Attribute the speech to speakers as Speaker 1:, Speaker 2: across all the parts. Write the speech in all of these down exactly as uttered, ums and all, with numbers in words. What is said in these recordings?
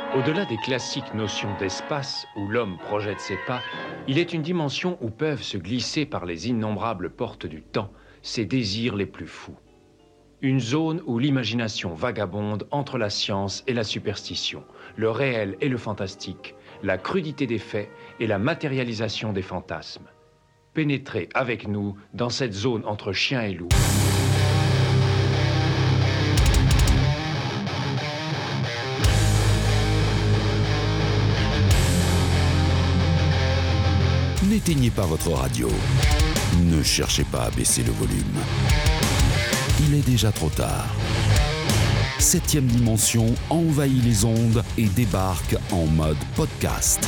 Speaker 1: Au-delà des classiques notions d'espace où l'homme projette ses pas, il est une dimension où peuvent se glisser par les innombrables portes du temps ses désirs les plus fous. Une zone où l'imagination vagabonde entre la science et la superstition, le réel et le fantastique, la crudité des faits et la matérialisation des fantasmes. Pénétrez avec nous dans cette zone entre chien et loup.
Speaker 2: N'éteignez pas votre radio. Ne cherchez pas à baisser le volume. Il est déjà trop tard. Septième dimension envahit les ondes et débarque en mode podcast.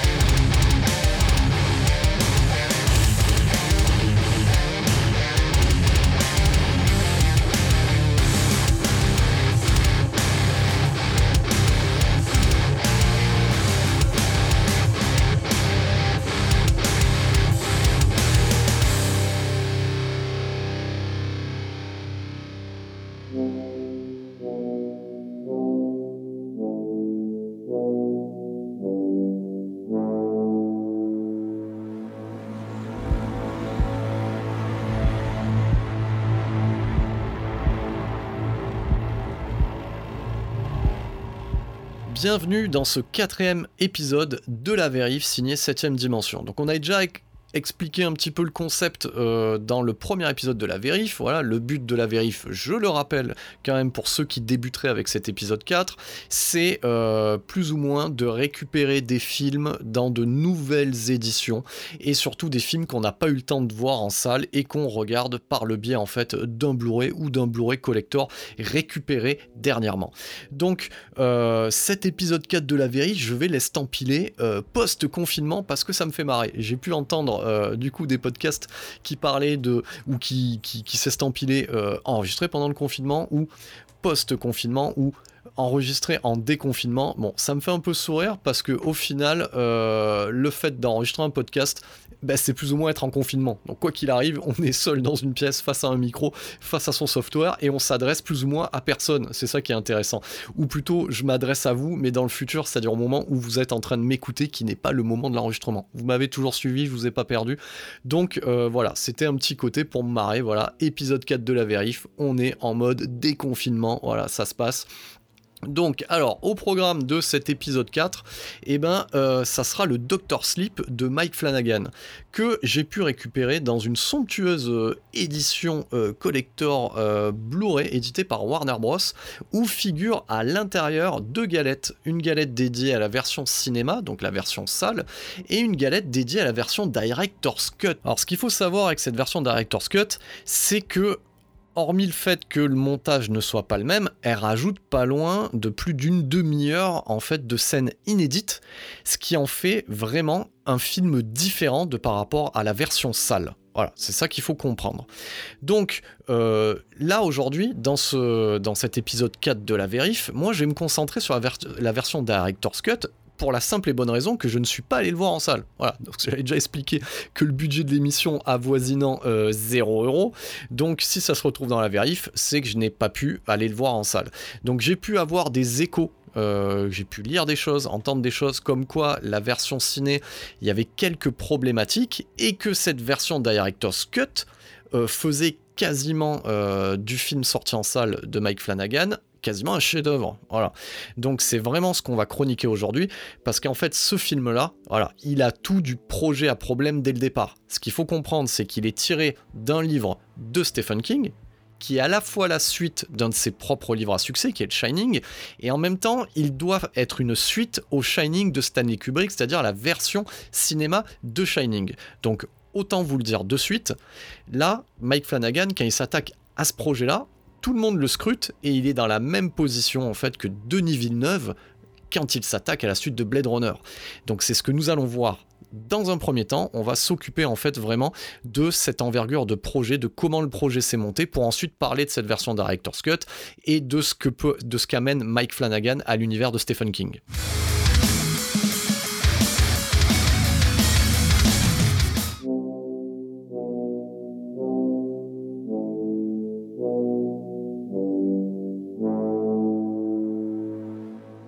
Speaker 3: Bienvenue dans ce quatrième épisode de La Vérif signé septième dimension. Donc on a déjà expliqué un petit peu le concept euh, dans le premier épisode de La Vérif. Voilà, le but de La Vérif, je le rappelle quand même pour ceux qui débuteraient avec cet épisode quatre, c'est euh, plus ou moins de récupérer des films dans de nouvelles éditions et surtout des films qu'on n'a pas eu le temps de voir en salle et qu'on regarde par le biais en fait d'un Blu-ray ou d'un Blu-ray collector récupéré dernièrement. Donc euh, cet épisode quatre de La Vérif, je vais l'estampiler euh, post-confinement parce que ça me fait marrer. J'ai pu entendre Euh, du coup des podcasts qui parlaient de ou qui, qui, qui s'estampilaient euh, enregistrés pendant le confinement ou post-confinement ou enregistré en déconfinement. Bon, ça me fait un peu sourire parce que au final, euh, le fait d'enregistrer un podcast, bah, c'est plus ou moins être en confinement. Donc quoi qu'il arrive, on est seul dans une pièce face à un micro, face à son software et on s'adresse plus ou moins à personne. C'est ça qui est intéressant. Ou plutôt, je m'adresse à vous, mais dans le futur, c'est-à-dire au moment où vous êtes en train de m'écouter, qui n'est pas le moment de l'enregistrement. Vous m'avez toujours suivi, je vous ai pas perdu. Donc euh, voilà, c'était un petit côté pour me marrer. Voilà, épisode quatre de La Vérif, on est en mode déconfinement. Voilà, ça se passe. Donc, alors, au programme de cet épisode quatre, eh ben, euh, ça sera le docteur Sleep de Mike Flanagan, que j'ai pu récupérer dans une somptueuse euh, édition euh, collector euh, Blu-ray éditée par Warner Bros, où figure à l'intérieur deux galettes, une galette dédiée à la version cinéma, donc la version salle, et une galette dédiée à la version Director's Cut. Alors, ce qu'il faut savoir avec cette version Director's Cut, c'est que hormis le fait que le montage ne soit pas le même, elle rajoute pas loin de plus d'une demi-heure en fait de scènes inédites, ce qui en fait vraiment un film différent de par rapport à la version salle. Voilà, c'est ça qu'il faut comprendre. Donc euh, là aujourd'hui, dans, ce, dans cet épisode quatre de La Vérif, moi je vais me concentrer sur la, ver- la version Director's Cut, pour la simple et bonne raison que je ne suis pas allé le voir en salle. Voilà, donc j'avais déjà expliqué que le budget de l'émission avoisinant euh, zéro euro, donc si ça se retrouve dans La Vérif, c'est que je n'ai pas pu aller le voir en salle. Donc j'ai pu avoir des échos, euh, j'ai pu lire des choses, entendre des choses comme quoi la version ciné, il y avait quelques problématiques et que cette version Director's Cut euh, faisait quasiment euh, du film sorti en salle de Mike Flanagan quasiment un chef-d'œuvre. Voilà. Donc c'est vraiment ce qu'on va chroniquer aujourd'hui, parce qu'en fait ce film-là, voilà, il a tout du projet à problème dès le départ. Ce qu'il faut comprendre, c'est qu'il est tiré d'un livre de Stephen King, qui est à la fois la suite d'un de ses propres livres à succès, qui est le Shining, et en même temps, il doit être une suite au Shining de Stanley Kubrick, c'est-à-dire la version cinéma de Shining. Donc autant vous le dire de suite, là, Mike Flanagan, quand il s'attaque à ce projet-là, tout le monde le scrute et il est dans la même position en fait que Denis Villeneuve quand il s'attaque à la suite de Blade Runner. Donc c'est ce que nous allons voir. Dans un premier temps, on va s'occuper en fait vraiment de cette envergure de projet, de comment le projet s'est monté, pour ensuite parler de cette version Director's Cut et de ce que peut, de ce qu'amène Mike Flanagan à l'univers de Stephen King.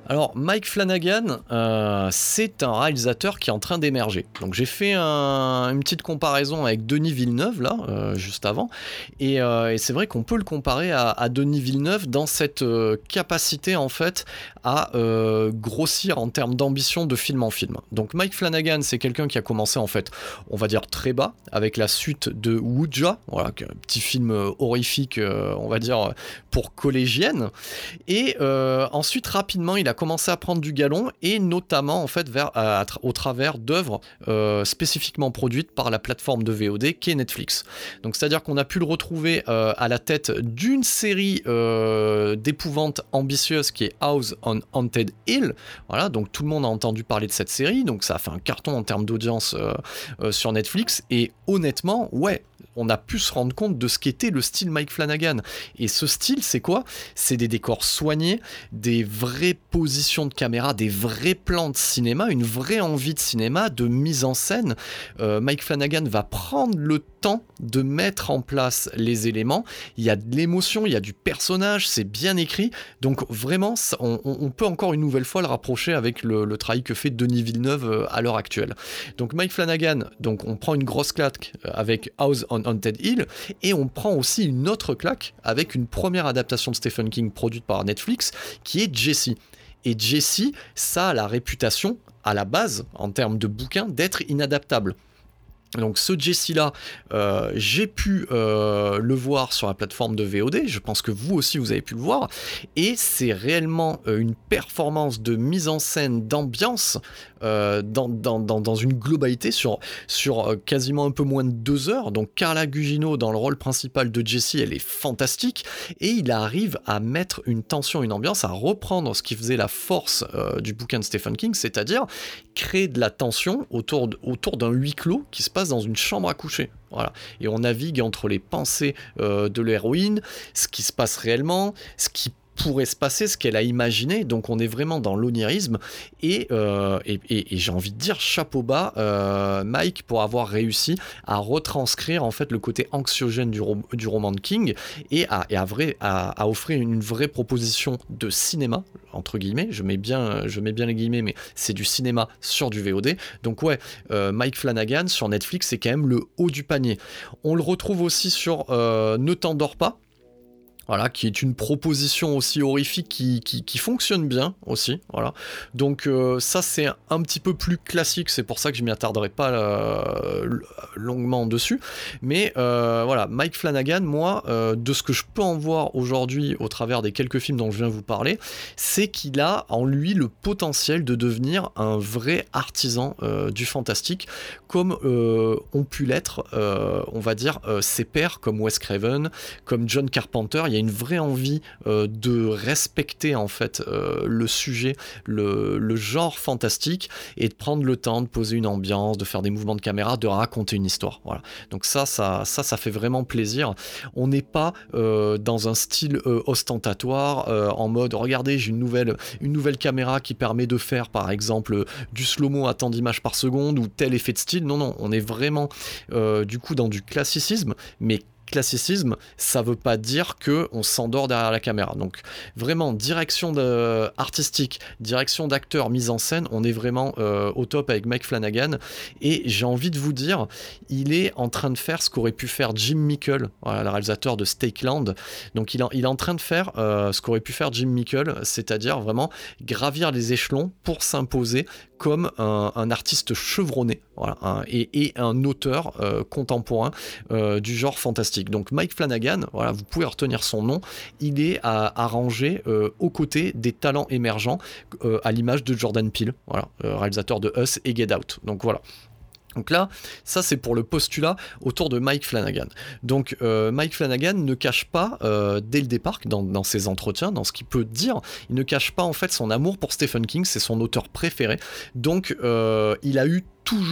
Speaker 3: Alors Mike Flanagan, euh, c'est un réalisateur qui est en train d'émerger. Donc j'ai fait un, une petite comparaison avec Denis Villeneuve là, euh, juste avant, et, euh, et c'est vrai qu'on peut le comparer à, à Denis Villeneuve dans cette euh, capacité en fait à euh, grossir en termes d'ambition de film en film. Donc Mike Flanagan, c'est quelqu'un qui a commencé en fait, on va dire très bas, avec la suite de Ouija, voilà, un petit film horrifique, euh, on va dire pour collégienne, et euh, ensuite rapidement il a commencé à prendre du galon, et notamment en fait vers, à, à, au travers d'œuvres euh, spécifiquement produites par la plateforme de V O D qu'est Netflix. Donc c'est à dire qu'on a pu le retrouver euh, à la tête d'une série euh, d'épouvante ambitieuse qui est House on Haunted Hill. Voilà, donc tout le monde a entendu parler de cette série, donc ça a fait un carton en termes d'audience euh, euh, sur Netflix, et honnêtement ouais, on a pu se rendre compte de ce qu'était le style Mike Flanagan. Et ce style, c'est quoi ? C'est des décors soignés, des vraies positions de caméra, des vrais plans de cinéma, une vraie envie de cinéma, de mise en scène. Euh, Mike Flanagan va prendre le temps de mettre en place les éléments. Il y a de l'émotion, il y a du personnage, c'est bien écrit. Donc vraiment, on, on peut encore une nouvelle fois le rapprocher avec le, le travail que fait Denis Villeneuve à l'heure actuelle. Donc Mike Flanagan, donc on prend une grosse claque avec House on Haunted Hill, et on prend aussi une autre claque avec une première adaptation de Stephen King produite par Netflix qui est Jessie. Et Jessie, ça a la réputation à la base en termes de bouquin d'être inadaptable. Donc ce Jessie-là, euh, j'ai pu euh, le voir sur la plateforme de V O D, je pense que vous aussi vous avez pu le voir, et c'est réellement euh, une performance de mise en scène, d'ambiance, euh, dans, dans, dans, dans une globalité sur, sur euh, quasiment un peu moins de deux heures. Donc Carla Gugino dans le rôle principal de Jessie, elle est fantastique, et il arrive à mettre une tension, une ambiance, à reprendre ce qui faisait la force euh, du bouquin de Stephen King, c'est-à-dire créer de la tension autour, de, autour d'un huis clos qui se passe dans une chambre à coucher. Voilà. Et on navigue entre les pensées euh, de l'héroïne, ce qui se passe réellement, ce qui pourrait se passer, ce qu'elle a imaginé. Donc on est vraiment dans l'onirisme, et, euh, et, et, et j'ai envie de dire chapeau bas euh, Mike pour avoir réussi à retranscrire en fait le côté anxiogène du, rom- du roman de King, et à, et à, vrai, à, à offrir une vraie proposition de cinéma, entre guillemets, je mets bien, je mets bien les guillemets, mais c'est du cinéma sur du V O D. Donc ouais, euh, Mike Flanagan sur Netflix, c'est quand même le haut du panier. On le retrouve aussi sur euh, Ne t'endors pas, voilà, qui est une proposition aussi horrifique qui, qui, qui fonctionne bien aussi, voilà. Donc euh, ça c'est un petit peu plus classique, c'est pour ça que je m'y attarderai pas euh, longuement dessus, mais euh, voilà, Mike Flanagan, moi, euh, de ce que je peux en voir aujourd'hui au travers des quelques films dont je viens vous parler, c'est qu'il a en lui le potentiel de devenir un vrai artisan euh, du fantastique, comme euh, ont pu l'être, euh, on va dire, euh, ses pairs comme Wes Craven, comme John Carpenter. Il y a une vraie envie euh, de respecter en fait euh, le sujet, le, le genre fantastique, et de prendre le temps de poser une ambiance, de faire des mouvements de caméra, de raconter une histoire. Voilà. Donc ça, ça, ça, ça fait vraiment plaisir. On n'est pas euh, dans un style euh, ostentatoire, euh, en mode regardez, j'ai une nouvelle, une nouvelle caméra qui permet de faire par exemple du slow-mo à tant d'images par seconde ou tel effet de style. Non, non, on est vraiment euh, du coup dans du classicisme, mais classicisme, ça veut pas dire que on s'endort derrière la caméra. Donc vraiment direction de, artistique, direction d'acteur, mise en scène, on est vraiment euh, au top avec Mike Flanagan, et j'ai envie de vous dire, il est en train de faire ce qu'aurait pu faire Jim Mickle, voilà, le réalisateur de Stakeland. Donc il, a, il est en train de faire euh, ce qu'aurait pu faire Jim Mickle, c'est-à-dire vraiment gravir les échelons pour s'imposer comme un, un artiste chevronné, voilà, un, et, et un auteur euh, contemporain euh, du genre fantastique. Donc Mike Flanagan, voilà, vous pouvez retenir son nom, il est à, à ranger euh, aux côtés des talents émergents euh, à l'image de Jordan Peele, voilà, euh, réalisateur de Us et Get Out. Donc voilà. Donc là, ça c'est pour le postulat autour de Mike Flanagan. Donc euh, Mike Flanagan ne cache pas, euh, dès le départ, dans, dans ses entretiens, dans ce qu'il peut dire, il ne cache pas en fait son amour pour Stephen King, c'est son auteur préféré. Donc euh, il a eu toujours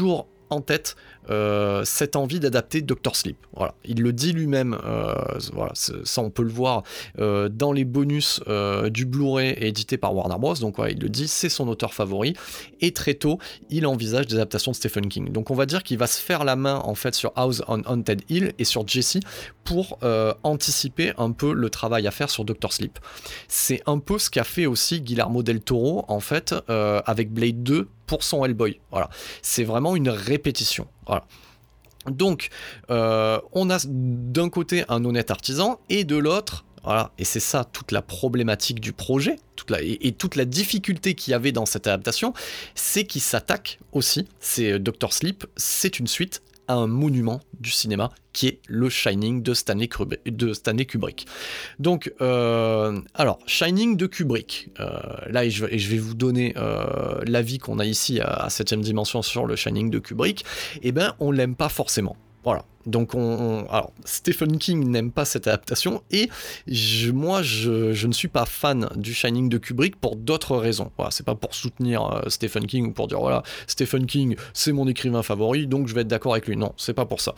Speaker 3: en tête euh, cette envie d'adapter Doctor Sleep. Voilà, il le dit lui-même, euh, voilà, ça on peut le voir euh, dans les bonus euh, du Blu-ray édité par Warner Bros. Donc voilà, il le dit, c'est son auteur favori, et très tôt, il envisage des adaptations de Stephen King. Donc on va dire qu'il va se faire la main en fait sur House on Haunted Hill et sur Jesse pour euh, anticiper un peu le travail à faire sur Doctor Sleep. C'est un peu ce qu'a fait aussi Guillermo del Toro en fait euh, avec Blade deux pour son Hellboy. Voilà, c'est vraiment une répétition. Voilà. Donc, euh, on a d'un côté un honnête artisan et de l'autre, voilà, et c'est ça toute la problématique du projet, toute la, et, et toute la difficulté qu'il y avait dans cette adaptation, c'est qu'il s'attaque aussi, c'est Doctor Sleep, c'est une suite à un monument du cinéma qui est le Shining de Stanley Kubrick. De Stanley Kubrick. Donc, euh, alors, Shining de Kubrick. Euh, là, et je, et je vais vous donner euh, l'avis qu'on a ici à, à septième dimension sur le Shining de Kubrick. Eh ben, on l'aime pas forcément. Voilà. Donc, on, on, alors, Stephen King n'aime pas cette adaptation et je, moi, je, je ne suis pas fan du Shining de Kubrick pour d'autres raisons. Voilà, c'est pas pour soutenir euh, Stephen King ou pour dire voilà, Stephen King, c'est mon écrivain favori, donc je vais être d'accord avec lui. Non, c'est pas pour ça.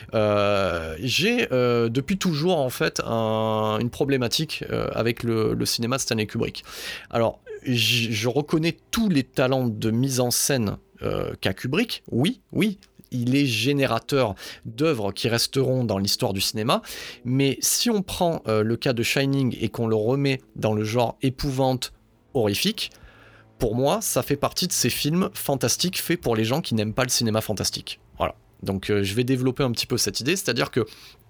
Speaker 3: Euh, j'ai euh, depuis toujours en fait un, une problématique euh, avec le, le cinéma de Stanley Kubrick. Alors, je, je reconnais tous les talents de mise en scène euh, qu'a Kubrick. Oui, oui. Il est générateur d'œuvres qui resteront dans l'histoire du cinéma, mais si on prend euh, le cas de Shining et qu'on le remet dans le genre épouvante horrifique, pour moi, ça fait partie de ces films fantastiques faits pour les gens qui n'aiment pas le cinéma fantastique. Voilà. Donc euh, je vais développer un petit peu cette idée, c'est-à-dire que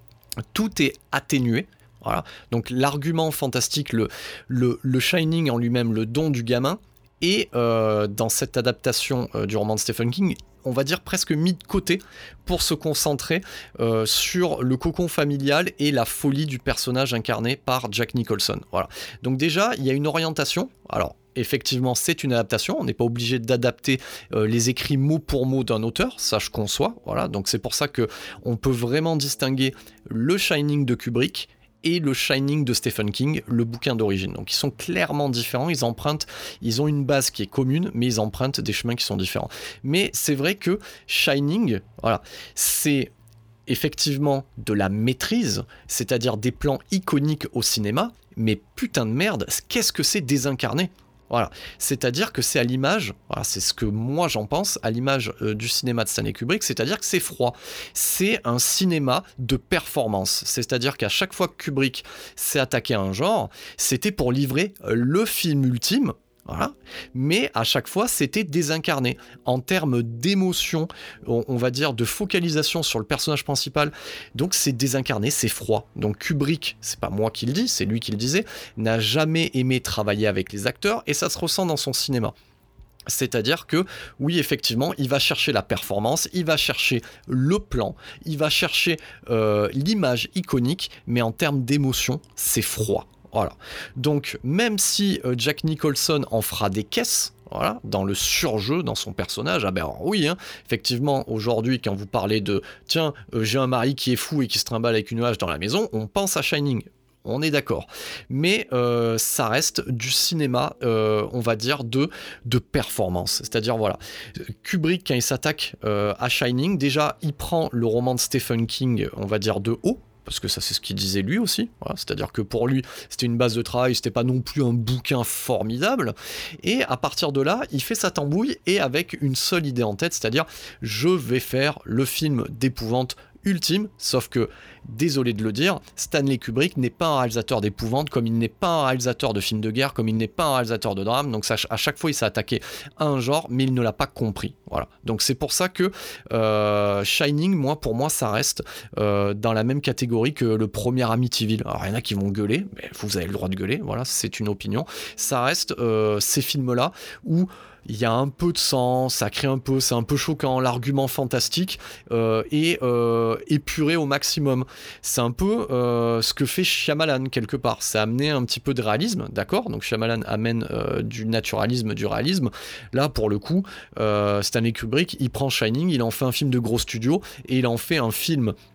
Speaker 3: tout est atténué. Voilà. Donc l'argument fantastique, le, le, le Shining en lui-même, le don du gamin, et euh, dans cette adaptation euh, du roman de Stephen King, on va dire presque mis de côté pour se concentrer euh, sur le cocon familial et la folie du personnage incarné par Jack Nicholson. Voilà. Donc déjà, il y a une orientation. Alors, effectivement, c'est une adaptation. On n'est pas obligé d'adapter euh, les écrits mot pour mot d'un auteur. Ça, je conçois. Voilà. Donc c'est pour ça que on peut vraiment distinguer le Shining de Kubrick et le Shining de Stephen King, le bouquin d'origine. Donc ils sont clairement différents, ils empruntent, ils ont une base qui est commune, mais ils empruntent des chemins qui sont différents. Mais c'est vrai que Shining, voilà, c'est effectivement de la maîtrise, c'est-à-dire des plans iconiques au cinéma, mais putain de merde, qu'est-ce que c'est désincarné ? Voilà, c'est-à-dire que c'est à l'image, voilà, c'est ce que moi j'en pense, à l'image euh, du cinéma de Stanley Kubrick, c'est-à-dire que c'est froid. C'est un cinéma de performance. C'est-à-dire qu'à chaque fois que Kubrick s'est attaqué à un genre, c'était pour livrer le film ultime. Voilà. Mais à chaque fois, c'était désincarné. En termes d'émotion, on, on va dire de focalisation sur le personnage principal, donc c'est désincarné, c'est froid. Donc Kubrick, c'est pas moi qui le dis, c'est lui qui le disait, n'a jamais aimé travailler avec les acteurs et ça se ressent dans son cinéma. C'est-à-dire que, oui, effectivement, il va chercher la performance, il va chercher le plan, il va chercher euh, l'image iconique, mais en termes d'émotion, c'est froid. Voilà. Donc, même si euh, Jack Nicholson en fera des caisses, voilà, dans le surjeu, dans son personnage, ah ben alors, oui, hein, effectivement, aujourd'hui, quand vous parlez de « tiens, euh, j'ai un mari qui est fou et qui se trimballe avec une hache dans la maison », on pense à Shining. On est d'accord. Mais euh, ça reste du cinéma, euh, on va dire, de, de performance. C'est-à-dire, voilà, Kubrick, quand il s'attaque euh, à Shining, déjà, il prend le roman de Stephen King, on va dire, de haut, parce que ça c'est ce qu'il disait lui aussi, voilà, c'est-à-dire que pour lui c'était une base de travail, c'était pas non plus un bouquin formidable, et à partir de là il fait sa tambouille et avec une seule idée en tête, c'est-à-dire je vais faire le film d'épouvante ultime, sauf que, désolé de le dire, Stanley Kubrick n'est pas un réalisateur d'épouvante, comme il n'est pas un réalisateur de films de guerre, comme il n'est pas un réalisateur de drame, donc ça, à chaque fois il s'est attaqué à un genre, mais il ne l'a pas compris, voilà. Donc c'est pour ça que euh, Shining, moi, pour moi, ça reste euh, dans la même catégorie que le premier Amityville. Alors il y en a qui vont gueuler, mais vous avez le droit de gueuler, voilà, c'est une opinion. Ça reste euh, ces films-là où il y a un peu de sang, ça crée un peu, c'est un peu choquant, l'argument fantastique euh, est euh, épuré au maximum. C'est un peu euh, ce que fait Shyamalan quelque part. C'est amener un petit peu de réalisme, d'accord ? Donc Shyamalan amène euh, du naturalisme, du réalisme. Là, pour le coup, euh, Stanley Kubrick, il prend Shining, il en fait un film de gros studio et il en fait un film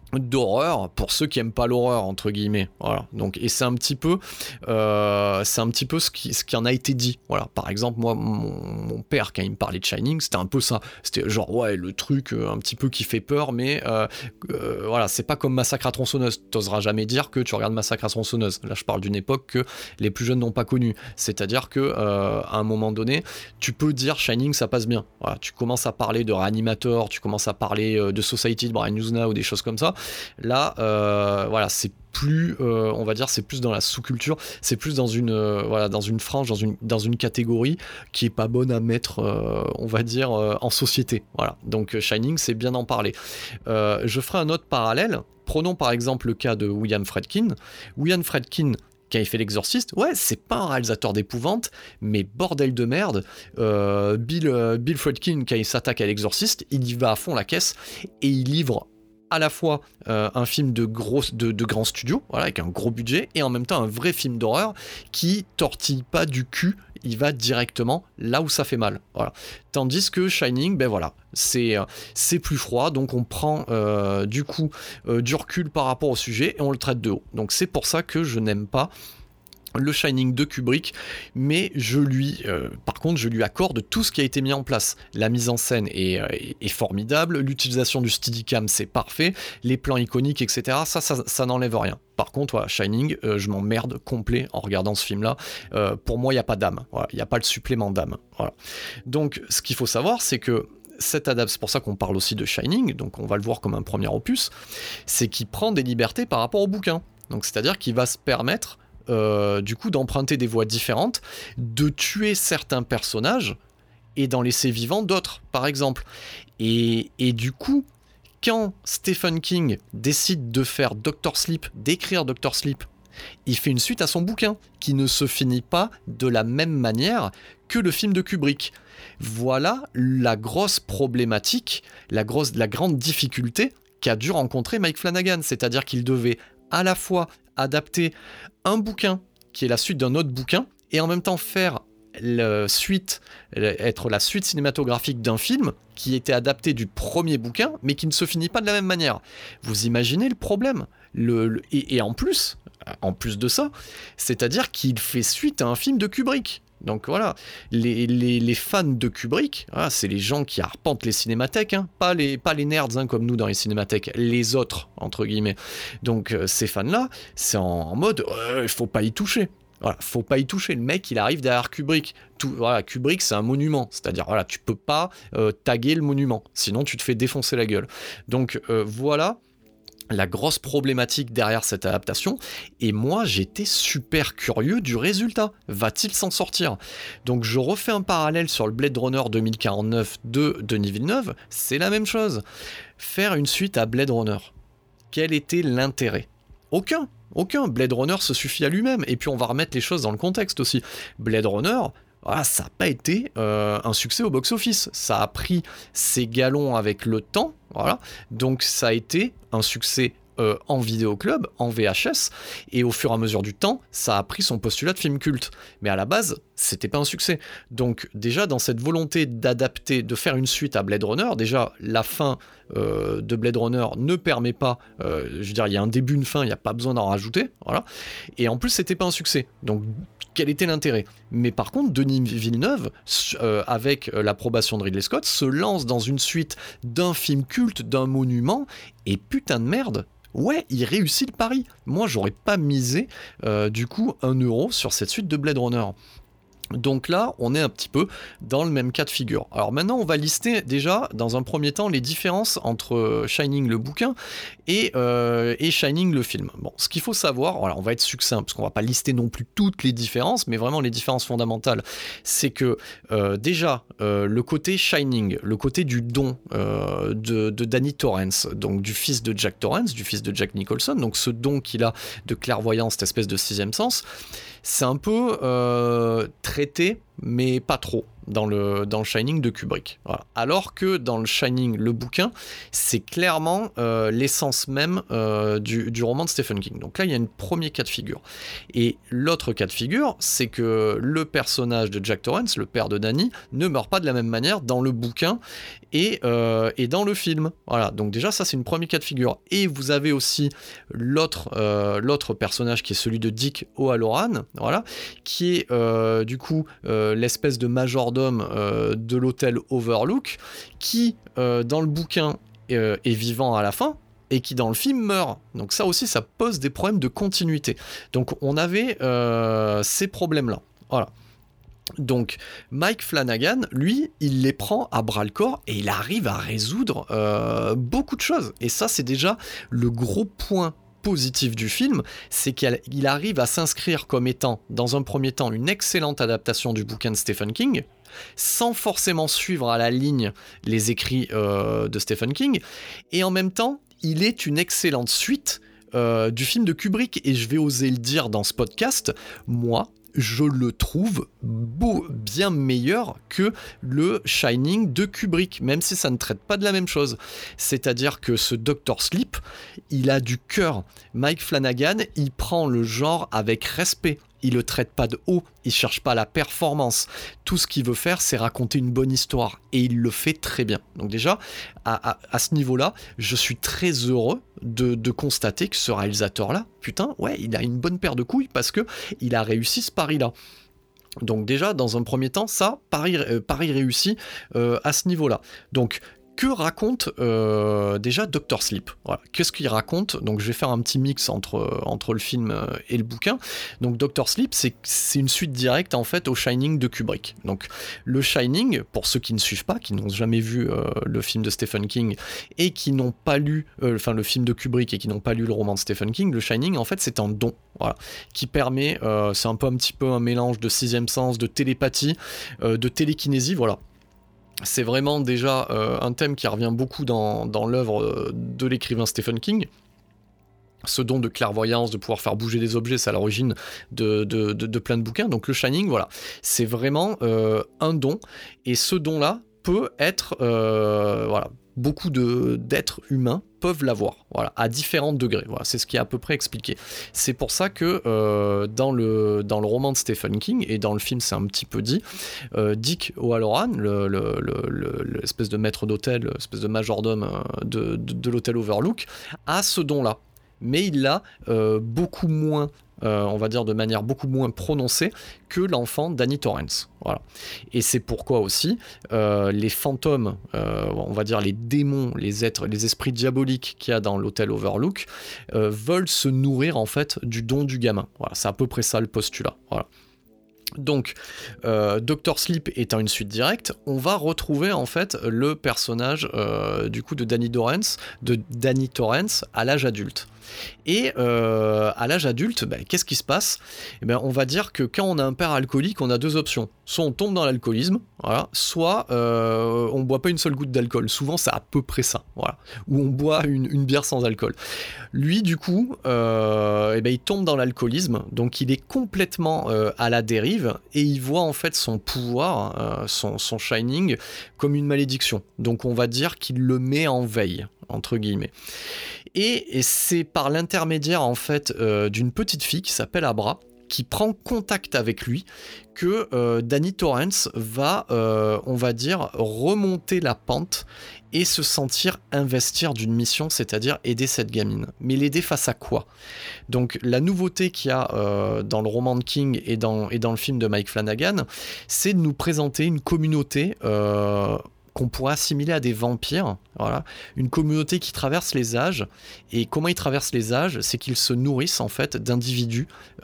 Speaker 3: d'horreur pour ceux qui aiment pas l'horreur entre guillemets, voilà. Donc et c'est un petit peu euh, c'est un petit peu ce qui ce qui en a été dit, voilà. Par exemple moi mon, mon père quand il me parlait de Shining c'était un peu ça, c'était genre ouais le truc euh, un petit peu qui fait peur mais euh, euh, voilà c'est pas comme Massacre à tronçonneuse, t'oseras jamais dire que tu regardes Massacre à tronçonneuse, là je parle d'une époque que les plus jeunes n'ont pas connue, c'est-à-dire que euh, à un moment donné tu peux dire Shining ça passe bien, voilà. Tu commences à parler de Reanimator, tu commences à parler euh, de Society de Brian Usna ou des choses comme ça. Là, euh, voilà, c'est plus, euh, on va dire, c'est plus dans la sous-culture, c'est plus dans une, euh, voilà, dans une frange, dans une, dans une catégorie qui est pas bonne à mettre, euh, on va dire, euh, en société. Voilà. Donc Shining, c'est bien d'en parler. Euh, je ferai un autre parallèle. Prenons par exemple le cas de William Friedkin. William Friedkin. Quand il fait l'Exorciste, ouais, c'est pas un réalisateur d'épouvante, mais bordel de merde, euh, Bill, euh, Bill Friedkin, quand il s'attaque à l'Exorciste, il y va à fond la caisse et il livre à la fois euh, un film de, gros, de, de grand studio, voilà, avec un gros budget, et en même temps un vrai film d'horreur qui tortille pas du cul, il va directement là où ça fait mal. Voilà. Tandis que Shining, ben voilà, c'est, euh, c'est plus froid, donc on prend euh, du coup euh, du recul par rapport au sujet et on le traite de haut. Donc c'est pour ça que je n'aime pas le Shining de Kubrick, mais je lui, euh, par contre, je lui accorde tout ce qui a été mis en place. La mise en scène est, euh, est formidable, l'utilisation du Steadicam c'est parfait, les plans iconiques, et cetera. Ça, ça, ça n'enlève rien. Par contre, voilà, Shining, euh, je m'emmerde complet en regardant ce film-là. Euh, pour moi, il n'y a pas d'âme. Voilà, il n'y a pas le supplément d'âme. Voilà. Donc, ce qu'il faut savoir, c'est que cette adaptation, c'est pour ça qu'on parle aussi de Shining, donc on va le voir comme un premier opus, c'est qu'il prend des libertés par rapport au bouquin. Donc, c'est-à-dire qu'il va se permettre Euh, du coup d'emprunter des voies différentes, de tuer certains personnages et d'en laisser vivants d'autres, par exemple. Et, et du coup, quand Stephen King décide de faire Doctor Sleep, d'écrire Doctor Sleep, il fait une suite à son bouquin, qui ne se finit pas de la même manière que le film de Kubrick. Voilà la grosse problématique, la, grosse, la grande difficulté qu'a dû rencontrer Mike Flanagan, c'est-à-dire qu'il devait à la fois adapter un bouquin qui est la suite d'un autre bouquin et en même temps faire la suite, être la suite cinématographique d'un film qui était adapté du premier bouquin mais qui ne se finit pas de la même manière. Vous imaginez le problème, le, le, et, et en plus, en plus de ça, c'est-à-dire qu'il fait suite à un film de Kubrick. Donc voilà, les, les, les fans de Kubrick, voilà, c'est les gens qui arpentent les cinémathèques, hein, pas, les, pas les nerds hein, comme nous dans les cinémathèques, les autres, entre guillemets. Donc euh, ces fans-là, c'est en, en mode, il euh, faut pas y toucher. Voilà, faut pas y toucher. Le mec, il arrive derrière Kubrick. Tout, voilà, Kubrick, c'est un monument. C'est-à-dire, voilà, tu peux pas euh, taguer le monument, sinon tu te fais défoncer la gueule. Donc euh, voilà la grosse problématique derrière cette adaptation, et moi j'étais super curieux du résultat. Va-t-il s'en sortir? Donc je refais un parallèle sur le Blade Runner deux mille quarante-neuf de Denis Villeneuve, c'est la même chose. Faire une suite à Blade Runner, quel était l'intérêt? Aucun, aucun. Blade Runner se suffit à lui-même, et puis on va remettre les choses dans le contexte aussi. Blade Runner, voilà, ça n'a pas été euh, un succès au box-office, ça a pris ses galons avec le temps, voilà. Donc ça a été un succès euh, en vidéoclub, en V H S, et au fur et à mesure du temps, ça a pris son postulat de film culte. Mais à la base, c'était pas un succès. Donc déjà, dans cette volonté d'adapter, de faire une suite à Blade Runner, déjà, la fin euh, de Blade Runner ne permet pas, euh, je veux dire, il y a un début, une fin, il n'y a pas besoin d'en rajouter, voilà. Et en plus, c'était pas un succès. Donc quel était l'intérêt? Mais par contre, Denis Villeneuve, euh, avec l'approbation de Ridley Scott, se lance dans une suite d'un film culte, d'un monument, et putain de merde, ouais, il réussit le pari. Moi, j'aurais pas misé, euh, du coup, un euro sur cette suite de Blade Runner. Donc là, on est un petit peu dans le même cas de figure. Alors maintenant, on va lister déjà, dans un premier temps, les différences entre Shining le bouquin et, euh, et Shining le film. Bon, ce qu'il faut savoir, voilà, on va être succinct, parce qu'on va pas lister non plus toutes les différences, mais vraiment les différences fondamentales, c'est que euh, déjà, euh, le côté Shining, le côté du don euh, de, de Danny Torrance, donc du fils de Jack Torrance, du fils de Jack Nicholson, donc ce don qu'il a de clairvoyance, cette espèce de sixième sens, c'est un peu euh, traité mais pas trop dans le, dans le Shining de Kubrick. Voilà. Alors que dans le Shining, le bouquin, c'est clairement euh, l'essence même euh, du, du roman de Stephen King. Donc là, il y a un premier cas de figure. Et l'autre cas de figure, c'est que le personnage de Jack Torrance, le père de Danny, ne meurt pas de la même manière dans le bouquin et, euh, et dans le film. Voilà. Donc déjà, ça, c'est une premier cas de figure. Et vous avez aussi l'autre, euh, l'autre personnage qui est celui de Dick O'Halloran, voilà, qui est euh, du coup euh, l'espèce de majordome euh, de l'hôtel Overlook, qui euh, dans le bouquin euh, est vivant à la fin et qui dans le film meurt. Donc ça aussi, ça pose des problèmes de continuité. Donc on avait euh, ces problèmes-là. Voilà. Donc Mike Flanagan, lui, il les prend à bras-le-corps et il arrive à résoudre euh, beaucoup de choses. Et ça, c'est déjà le gros point positif du film, c'est qu'il arrive à s'inscrire comme étant, dans un premier temps, une excellente adaptation du bouquin de Stephen King, sans forcément suivre à la ligne les écrits euh, de Stephen King, et en même temps, il est une excellente suite euh, du film de Kubrick, et je vais oser le dire dans ce podcast, moi, je le trouve beau, bien meilleur que le Shining de Kubrick, même si ça ne traite pas de la même chose. C'est-à-dire que ce docteur Sleep, il a du cœur. Mike Flanagan, il prend le genre avec respect. Il le traite pas de haut, il cherche pas la performance. Tout ce qu'il veut faire, c'est raconter une bonne histoire. Et il le fait très bien. Donc déjà, à, à, à ce niveau-là, je suis très heureux de, de constater que ce réalisateur-là, putain, ouais, il a une bonne paire de couilles parce que il a réussi ce pari-là. Donc déjà, dans un premier temps, ça, pari, euh, pari réussi euh, à ce niveau-là. Donc, que raconte euh, déjà docteur Sleep? Voilà. Qu'est-ce qu'il raconte? Donc je vais faire un petit mix entre, entre le film et le bouquin. Donc docteur Sleep, c'est, c'est une suite directe en fait au Shining de Kubrick. Donc le Shining, pour ceux qui ne suivent pas, qui n'ont jamais vu euh, le film de Stephen King et qui n'ont pas lu, euh, enfin le film de Kubrick et qui n'ont pas lu le roman de Stephen King, le Shining en fait c'est un don, voilà, qui permet, euh, c'est un peu un petit peu un mélange de sixième sens, de télépathie, euh, de télékinésie, voilà. C'est vraiment déjà euh, un thème qui revient beaucoup dans, dans l'œuvre de l'écrivain Stephen King. Ce don de clairvoyance, de pouvoir faire bouger des objets, c'est à l'origine de, de, de, de plein de bouquins. Donc le Shining, voilà, c'est vraiment euh, un don. Et ce don-là peut être... Euh, voilà, beaucoup de, d'êtres humains peuvent l'avoir, voilà, à différents degrés. Voilà, c'est ce qui est à peu près expliqué. C'est pour ça que euh, dans, le, dans le roman de Stephen King, et dans le film c'est un petit peu dit, euh, Dick O'Halloran, le, le, le, le, l'espèce de maître d'hôtel, l'espèce de majordome de, de, de l'hôtel Overlook, a ce don-là. Mais il l'a euh, beaucoup moins, euh, on va dire de manière beaucoup moins prononcée que l'enfant Danny Torrance. Voilà. Et c'est pourquoi aussi euh, les fantômes, euh, on va dire les démons, les êtres, les esprits diaboliques qu'il y a dans l'hôtel Overlook euh, veulent se nourrir en fait du don du gamin. Voilà, c'est à peu près ça le postulat. Voilà. Donc, euh, docteur Sleep étant une suite directe, on va retrouver en fait le personnage euh, du coup de Danny Torrance, de Danny Torrance à l'âge adulte. Et euh, à l'âge adulte, bah, qu'est-ce qui se passe? Eh ben, on va dire que quand on a un père alcoolique, on a deux options. Soit on tombe dans l'alcoolisme, voilà, soit euh, on boit pas une seule goutte d'alcool. Souvent, c'est à peu près ça, voilà. Ou on boit une, une bière sans alcool. Lui, du coup, euh, eh ben, il tombe dans l'alcoolisme, donc il est complètement euh, à la dérive et il voit en fait son pouvoir, euh, son, son Shining, comme une malédiction. Donc on va dire qu'il le met en veille, entre guillemets. Et, et c'est par l'intermédiaire en fait euh, d'une petite fille qui s'appelle Abra, qui prend contact avec lui, que euh, Danny Torrance va, euh, on va dire, remonter la pente et se sentir investir d'une mission, c'est-à-dire aider cette gamine. Mais l'aider face à quoi? Donc la nouveauté qu'il y a euh, dans le roman de King et dans, et dans le film de Mike Flanagan, c'est de nous présenter une communauté euh, qu'on pourrait assimiler à des vampires, voilà, une communauté qui traverse les âges. Et comment ils traversent les âges? C'est qu'ils se nourrissent en fait d'individus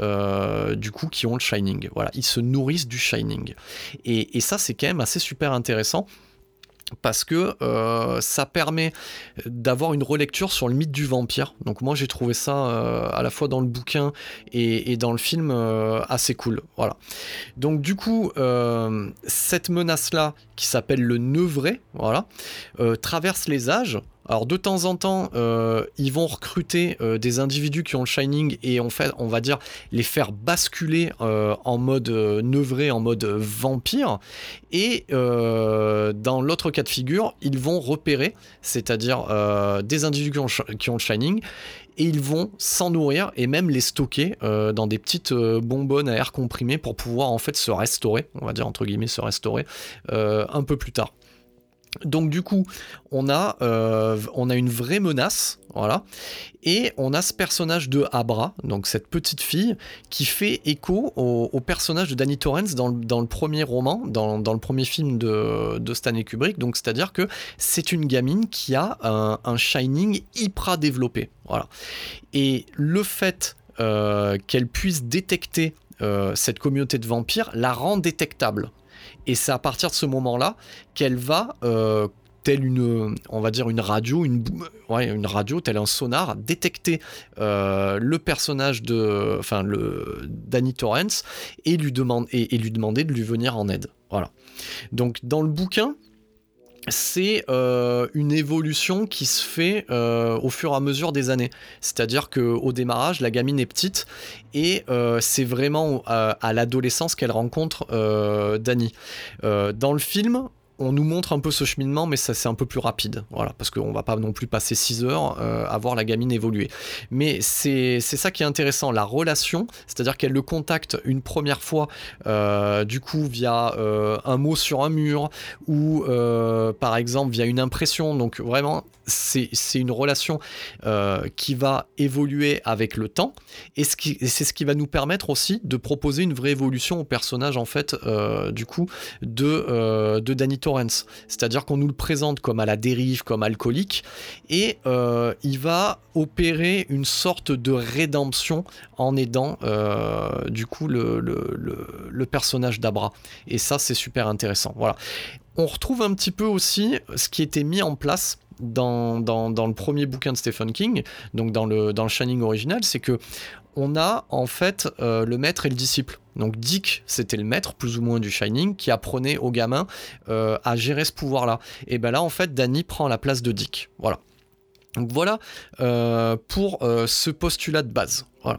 Speaker 3: euh, du coup qui ont le Shining. Voilà, ils se nourrissent du Shining. Et, et ça, c'est quand même assez super intéressant. Parce que euh, ça permet d'avoir une relecture sur le mythe du vampire. Donc moi j'ai trouvé ça euh, à la fois dans le bouquin et, et dans le film euh, assez cool. Voilà. Donc du coup euh, cette menace là qui s'appelle le Nevray, voilà, euh, traverse les âges. Alors de temps en temps, euh, ils vont recruter euh, des individus qui ont le Shining et en fait, on va dire, les faire basculer euh, en mode euh, neuvré, en mode vampire. Et euh, dans l'autre cas de figure, ils vont repérer, c'est-à-dire euh, des individus qui ont, qui ont le Shining, et ils vont s'en nourrir et même les stocker euh, dans des petites euh, bonbonnes à air comprimé pour pouvoir en fait se restaurer, on va dire entre guillemets se restaurer euh, un peu plus tard. Donc du coup, on a, euh, on a une vraie menace, voilà, et on a ce personnage de Abra, donc cette petite fille, qui fait écho au, au personnage de Danny Torrance dans le, dans le premier roman, dans, dans le premier film de, de Stanley Kubrick, donc c'est-à-dire que c'est une gamine qui a un, un Shining hyper développé, voilà. Et le fait euh, qu'elle puisse détecter euh, cette communauté de vampires la rend détectable. Et c'est à partir de ce moment-là qu'elle va, euh, telle une, on va dire une radio, une, ouais, une radio, tel un sonar, détecter euh, le personnage de, enfin le Danny Torrance et lui demande et, et lui demander de lui venir en aide. Voilà. Donc dans le bouquin, c'est euh, une évolution qui se fait euh, au fur et à mesure des années. C'est-à-dire qu'au démarrage, la gamine est petite et euh, c'est vraiment à, à l'adolescence qu'elle rencontre euh, Danny. Euh, dans le film, on nous montre un peu ce cheminement, mais ça c'est un peu plus rapide, voilà, parce qu'on va pas non plus passer six heures euh, à voir la gamine évoluer. Mais c'est, c'est ça qui est intéressant, la relation, c'est-à-dire qu'elle le contacte une première fois, euh, du coup via euh, un mot sur un mur, ou euh, par exemple via une impression, donc vraiment c'est, c'est une relation euh, qui va évoluer avec le temps, et, ce qui, et c'est ce qui va nous permettre aussi de proposer une vraie évolution au personnage en fait, euh, du coup, de, euh, de Danny Torrance. C'est-à-dire qu'on nous le présente comme à la dérive, comme alcoolique, et euh, il va opérer une sorte de rédemption en aidant euh, du coup le, le, le, le personnage d'Abra. Et ça, c'est super intéressant. Voilà. On retrouve un petit peu aussi ce qui était mis en place dans, dans, dans le premier bouquin de Stephen King, donc dans le, dans le Shining original, c'est que on a en fait euh, le maître et le disciple. Donc Dick, c'était le maître plus ou moins du Shining qui apprenait aux gamins euh, à gérer ce pouvoir-là. Et ben là, en fait, Danny prend la place de Dick. Voilà. Donc voilà euh, pour euh, ce postulat de base. Voilà.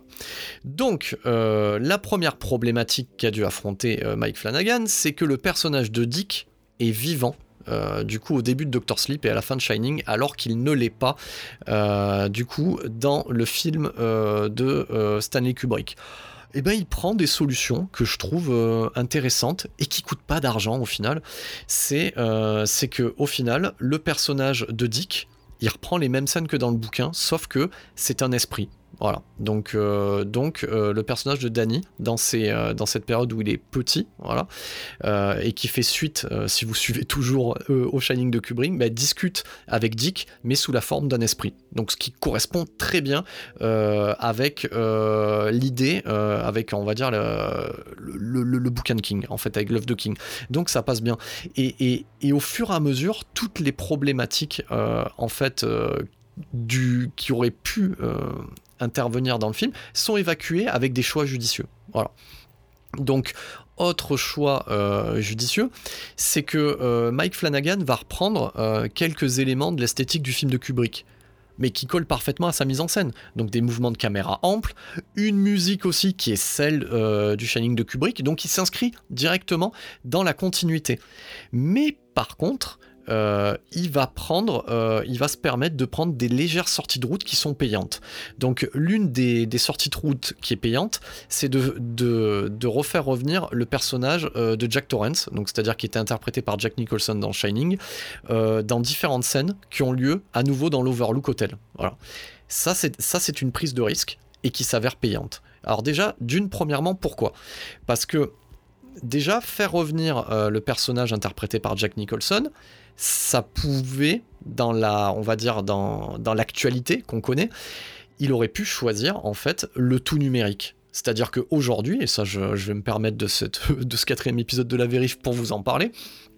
Speaker 3: Donc euh, la première problématique qu'a dû affronter euh, Mike Flanagan, c'est que le personnage de Dick est vivant. Euh, du coup au début de Doctor Sleep et à la fin de Shining, alors qu'il ne l'est pas euh, du coup dans le film euh, de euh, Stanley Kubrick. Et ben il prend des solutions que je trouve euh, intéressantes et qui coûtent pas d'argent au final. C'est, euh, c'est que au final le personnage de Dick, il reprend les mêmes scènes que dans le bouquin, sauf que c'est un esprit. Voilà, donc, euh, donc euh, le personnage de Danny, dans, ces, euh, dans cette période où il est petit, voilà, euh, et qui fait suite, euh, si vous suivez toujours euh, au Shining de Kubrick, bah, discute avec Dick, mais sous la forme d'un esprit. Donc ce qui correspond très bien euh, avec euh, l'idée, euh, avec, on va dire, le, le, le, le bouquin de King, en fait, avec l'œuvre de King. Donc ça passe bien. Et, et, et au fur et à mesure, toutes les problématiques, euh, en fait, euh, du, qui auraient pu... Euh, intervenir dans le film, sont évacués avec des choix judicieux. Voilà. Donc, autre choix euh, judicieux, c'est que euh, Mike Flanagan va reprendre euh, quelques éléments de l'esthétique du film de Kubrick, mais qui collent parfaitement à sa mise en scène. Donc des mouvements de caméra amples, une musique aussi qui est celle euh, du Shining de Kubrick, donc qui s'inscrit directement dans la continuité. Mais par contre, Euh, il va prendre, euh, il va se permettre de prendre des légères sorties de route qui sont payantes. Donc l'une des, des sorties de route qui est payante, c'est de, de, de refaire revenir le personnage euh, de Jack Torrance, donc c'est-à-dire qui était interprété par Jack Nicholson dans Shining, euh, dans différentes scènes qui ont lieu à nouveau dans l'Overlook Hotel. Voilà. Ça c'est, ça c'est une prise de risque et qui s'avère payante. Alors déjà, d'une premièrement, pourquoi ? Parce que déjà, faire revenir euh, le personnage interprété par Jack Nicholson, ça pouvait, dans la, on va dire dans, dans l'actualité qu'on connaît, il aurait pu choisir en fait le tout numérique. C'est-à-dire qu'aujourd'hui, et ça je, je vais me permettre de, cette, de ce quatrième épisode de La Vérif pour vous en parler,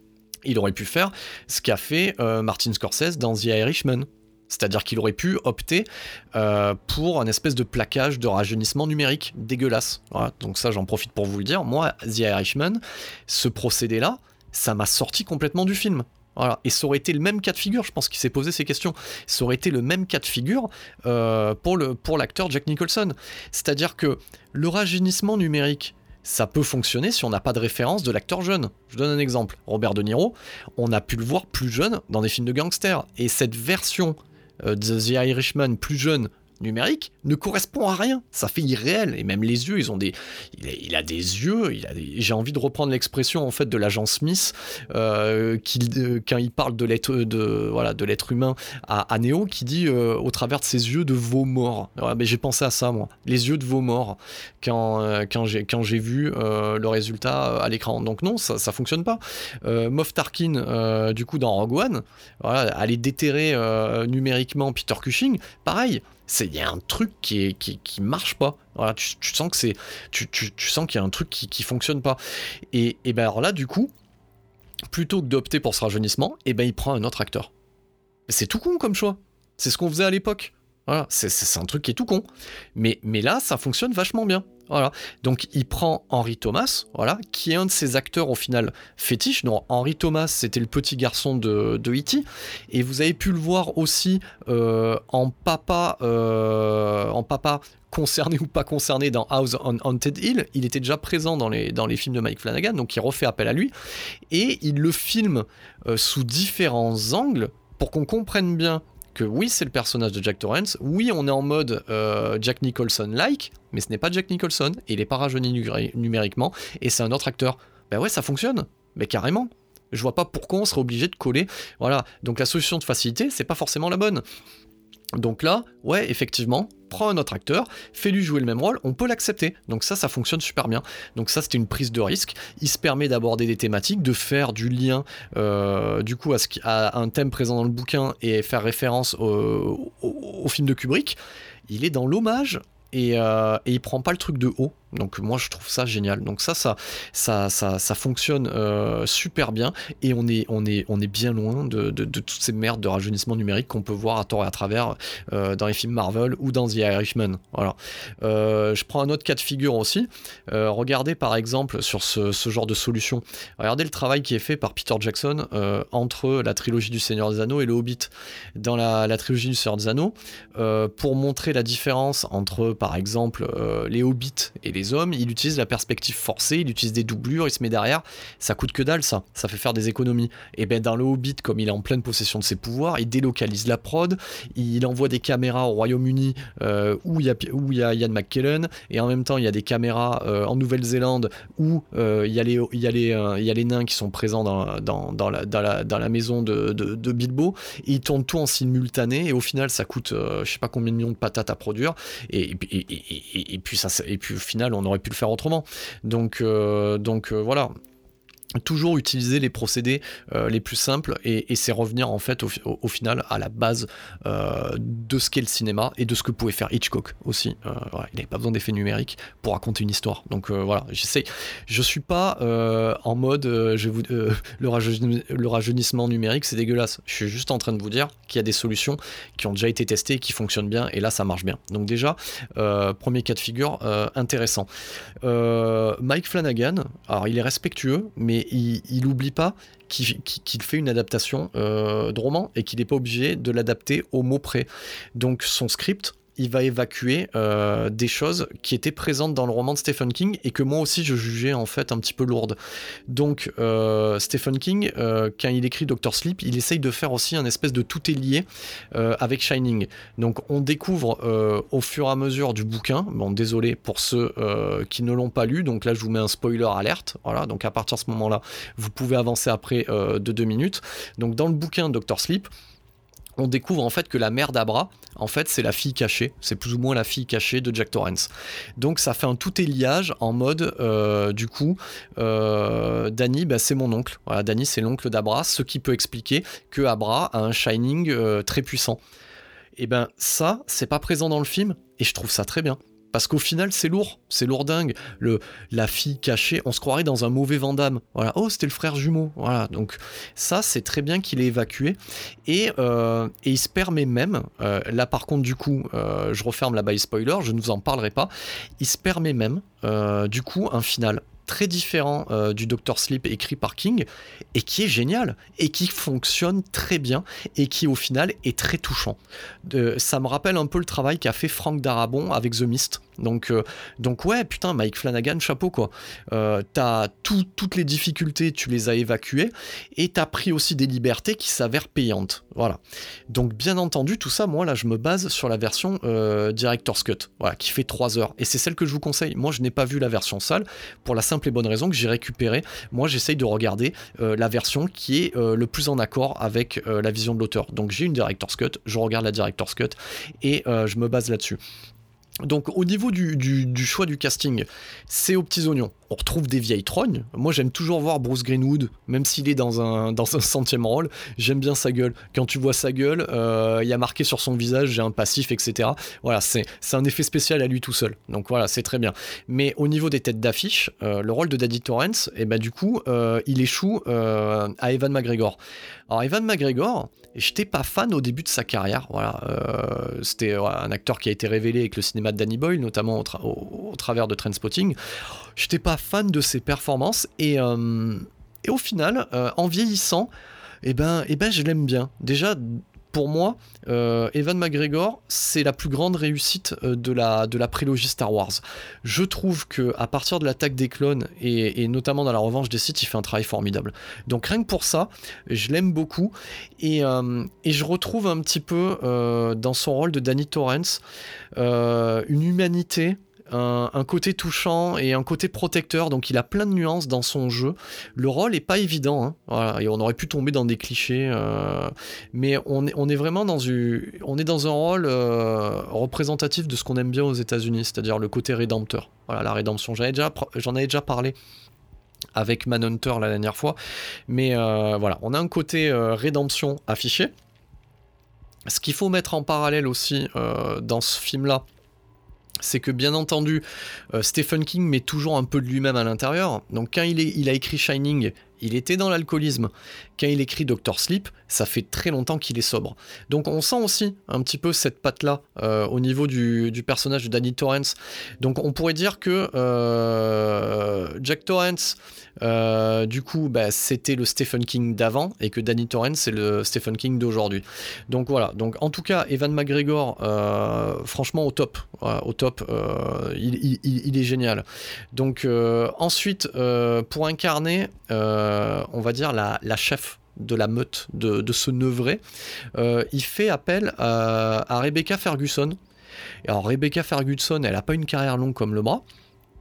Speaker 3: il aurait pu faire ce qu'a fait euh, Martin Scorsese dans The Irishman. C'est-à-dire qu'il aurait pu opter euh, pour un espèce de plaquage de rajeunissement numérique dégueulasse. Voilà, donc ça, j'en profite pour vous le dire. Moi, The Irishman, ce procédé-là, ça m'a sorti complètement du film. Voilà. Et ça aurait été le même cas de figure, je pense qu'il s'est posé ces questions, ça aurait été le même cas de figure euh, pour, le, pour l'acteur Jack Nicholson. C'est-à-dire que le rajeunissement numérique, ça peut fonctionner si on n'a pas de référence de l'acteur jeune. Je donne un exemple, Robert De Niro, on a pu le voir plus jeune dans des films de gangsters, et cette version euh, de The Irishman plus jeune, numérique, ne correspond à rien. Ça fait irréel. Et même les yeux, ils ont des... Il a, il a des yeux, il a des... j'ai envie de reprendre l'expression en fait de l'agent Smith, euh, qui, euh, quand il parle de l'être, de, voilà, de l'être humain à, à Neo, qui dit euh, au travers de ses yeux de veau mort. Ouais, mais j'ai pensé à ça, moi. Les yeux de veau mort, quand, euh, quand, j'ai, quand j'ai vu euh, le résultat à l'écran. Donc non, ça, ça fonctionne pas. Euh, Moff Tarkin, euh, du coup, dans Rogue One, voilà, aller déterrer euh, numériquement Peter Cushing, pareil. Il y a un truc qui, est, qui, qui marche pas. Voilà, tu, tu sens que c'est, tu, tu, tu sens qu'il y a un truc qui, qui fonctionne pas. Et, et ben alors là, du coup, plutôt que d'opter pour ce rajeunissement, et ben il prend un autre acteur. C'est tout con comme choix. C'est ce qu'on faisait à l'époque. Voilà, c'est, c'est, c'est un truc qui est tout con. Mais, mais là, ça fonctionne vachement bien. Voilà. Donc il prend Henry Thomas, voilà, qui est un de ses acteurs au final fétiche. Donc Henry Thomas, c'était le petit garçon de, de E T, et vous avez pu le voir aussi euh, en papa, euh, en papa concerné ou pas concerné dans House on Haunted Hill. Il était déjà présent dans les, dans les films de Mike Flanagan, donc il refait appel à lui, et il le filme euh, sous différents angles pour qu'on comprenne bien que oui, c'est le personnage de Jack Torrance, oui, on est en mode euh, Jack Nicholson-like, mais ce n'est pas Jack Nicholson, et il est pas rajeuni numé- numériquement, et c'est un autre acteur. Ben ouais, ça fonctionne, mais carrément. Je vois pas pourquoi on serait obligé de coller. Voilà, donc la solution de facilité, c'est pas forcément la bonne. Donc là, ouais, effectivement, prends un autre acteur, fais-lui jouer le même rôle, on peut l'accepter. Donc ça, ça fonctionne super bien. Donc ça, c'était une prise de risque. Il se permet d'aborder des thématiques, de faire du lien, euh, du coup, à, ce qui, à un thème présent dans le bouquin et faire référence au, au, au film de Kubrick. Il est dans l'hommage et, euh, et il prend pas le truc de haut. Donc moi je trouve ça génial. Donc ça ça ça ça, ça fonctionne euh, super bien, et on est on est on est bien loin de, de, de toutes ces merdes de rajeunissement numérique qu'on peut voir à tort et à travers euh, dans les films Marvel ou dans The Irishman. Voilà. Euh, je prends un autre cas de figure aussi. Euh, regardez par exemple sur ce, ce genre de solution. Regardez le travail qui est fait par Peter Jackson euh, entre la trilogie du Seigneur des Anneaux et le Hobbit. Dans la, la trilogie du Seigneur des Anneaux, euh, pour montrer la différence entre par exemple euh, les Hobbits et les les hommes, il utilise la perspective forcée, il utilise des doublures, il se met derrière, ça coûte que dalle ça, ça fait faire des économies. Et ben dans le Hobbit, comme il est en pleine possession de ses pouvoirs, il délocalise la prod, il envoie des caméras au Royaume-Uni euh, où il y a où il y a Ian McKellen, et en même temps il y a des caméras euh, en Nouvelle-Zélande où euh, il y a les il y a les euh, il y a les nains qui sont présents dans dans dans la dans la, dans la maison de, de de Bilbo, et ils tournent tout en simultané, et au final ça coûte euh, je sais pas combien de millions de patates à produire, et et, et, et, et, et puis ça et puis au final on aurait pu le faire autrement. Donc, euh, donc euh, voilà. Toujours utiliser les procédés euh, les plus simples, et, et c'est revenir en fait au, au, au final à la base euh, de ce qu'est le cinéma et de ce que pouvait faire Hitchcock aussi. Euh, voilà, il n'avait pas besoin d'effets numériques pour raconter une histoire. Donc euh, voilà, j'essaie. Je suis pas euh, en mode euh, je vous, euh, le, rajeuni, le rajeunissement numérique c'est dégueulasse. Je suis juste en train de vous dire qu'il y a des solutions qui ont déjà été testées et qui fonctionnent bien, et là ça marche bien. Donc déjà euh, premier cas de figure euh, intéressant. Euh, Mike Flanagan, alors il est respectueux, mais il, il oublie pas qu'il, qu'il fait une adaptation euh, de roman, et qu'il n'est pas obligé de l'adapter au mot près. Donc son script, il va évacuer euh, des choses qui étaient présentes dans le roman de Stephen King, et que moi aussi je jugeais en fait un petit peu lourdes. Donc euh, Stephen King, euh, quand il écrit Doctor Sleep, il essaye de faire aussi un espèce de tout est lié euh, avec Shining. Donc on découvre euh, au fur et à mesure du bouquin, bon désolé pour ceux euh, qui ne l'ont pas lu, donc là je vous mets un spoiler alerte, voilà, donc à partir de ce moment là vous pouvez avancer après euh, de deux minutes. Donc dans le bouquin Doctor Sleep, on découvre en fait que la mère d'Abra, en fait, c'est la fille cachée. C'est plus ou moins la fille cachée de Jack Torrance. Donc ça fait un tout-éliage en mode, euh, du coup, euh, Danny, bah, c'est mon oncle. Voilà, Danny, c'est l'oncle d'Abra, ce qui peut expliquer que Abra a un Shining euh, très puissant. Et ben ça, c'est pas présent dans le film, et je trouve ça très bien. Parce qu'au final, c'est lourd, c'est lourdingue. Le, la fille cachée, on se croirait dans un mauvais Van Damme. Voilà. Oh, c'était le frère jumeau. Voilà. Donc ça, c'est très bien qu'il ait évacué. Et, euh, et il se permet même, euh, là par contre, du coup, euh, je referme la baille spoiler, je ne vous en parlerai pas. Il se permet même, euh, du coup, un final. très différent euh, du docteur Sleep écrit par King, et qui est génial, et qui fonctionne très bien, et qui au final est très touchant. De, ça me rappelle un peu le travail qu'a fait Frank Darabont avec The Mist. Donc, euh, donc ouais, putain, Mike Flanagan, chapeau quoi. Euh, t'as tout, toutes les difficultés, tu les as évacuées, et t'as pris aussi des libertés qui s'avèrent payantes. Voilà. Donc bien entendu, tout ça, moi là, je me base sur la version euh, Director's Cut, voilà, qui fait trois heures. Et c'est celle que je vous conseille. Moi, je n'ai pas vu la version sale, pour la simple et bonne raison que j'ai récupéré. Moi, j'essaye de regarder euh, la version qui est euh, le plus en accord avec euh, la vision de l'auteur. Donc j'ai une Director's Cut, je regarde la Director's Cut, et euh, je me base là-dessus. Donc au niveau du, du, du choix du casting, c'est aux petits oignons. On retrouve des vieilles trognes. Moi j'aime toujours voir Bruce Greenwood, même s'il est dans un, dans un centième rôle, j'aime bien sa gueule. Quand tu vois sa gueule, il euh, y a marqué sur son visage, j'ai un passif, et cetera. Voilà, c'est, c'est un effet spécial à lui tout seul. Donc voilà, c'est très bien. Mais au niveau des têtes d'affiche, euh, le rôle de Danny Torrance, et ben du coup, euh, il échoue euh, à Ewan McGregor. Alors Ewan McGregor, j'étais pas fan au début de sa carrière. Voilà, euh, c'était voilà, un acteur qui a été révélé avec le cinéma de Danny Boyle, notamment au, tra- au, au travers de Trainspotting. J'étais pas fan de ses performances et, euh, et au final, euh, en vieillissant, eh ben, eh ben, je l'aime bien. Déjà, pour moi, euh, Ewan McGregor, c'est la plus grande réussite euh, de, la, de la prélogie Star Wars. Je trouve qu'à partir de l'attaque des clones, et, et notamment dans la revanche des Sith, il fait un travail formidable. Donc rien que pour ça, je l'aime beaucoup. Et, euh, et je retrouve un petit peu euh, dans son rôle de Danny Torrance euh, une humanité, Un, un côté touchant et un côté protecteur, donc il a plein de nuances dans son jeu. Le rôle est pas évident, hein. Voilà, et on aurait pu tomber dans des clichés, euh, mais on est, on est vraiment dans, une, on est dans un rôle euh, représentatif de ce qu'on aime bien aux États-Unis, c'est-à-dire le côté rédempteur. Voilà, la rédemption. J'en avais déjà, j'en avais déjà parlé avec Manhunter la dernière fois, mais euh, voilà, on a un côté euh, rédemption affiché. Ce qu'il faut mettre en parallèle aussi euh, dans ce film-là, c'est que bien entendu, euh, Stephen King met toujours un peu de lui-même à l'intérieur. Donc quand il, est, il a écrit Shining, il était dans l'alcoolisme. Quand il écrit docteur Sleep, ça fait très longtemps qu'il est sobre. Donc on sent aussi un petit peu cette patte-là euh, au niveau du, du personnage de Danny Torrance. Donc on pourrait dire que euh, Jack Torrance, euh, du coup, bah, c'était le Stephen King d'avant et que Danny Torrance, c'est le Stephen King d'aujourd'hui. Donc voilà. Donc en tout cas, Ewan McGregor, euh, franchement au top. Voilà, au top. Euh, il, il, il est génial. Donc euh, ensuite, euh, pour incarner... Euh, Euh, on va dire la, la chef de la meute de, de ce Neuvray, euh, il fait appel à, à Rebecca Ferguson. Et alors Rebecca Ferguson, elle n'a pas une carrière longue comme le bras,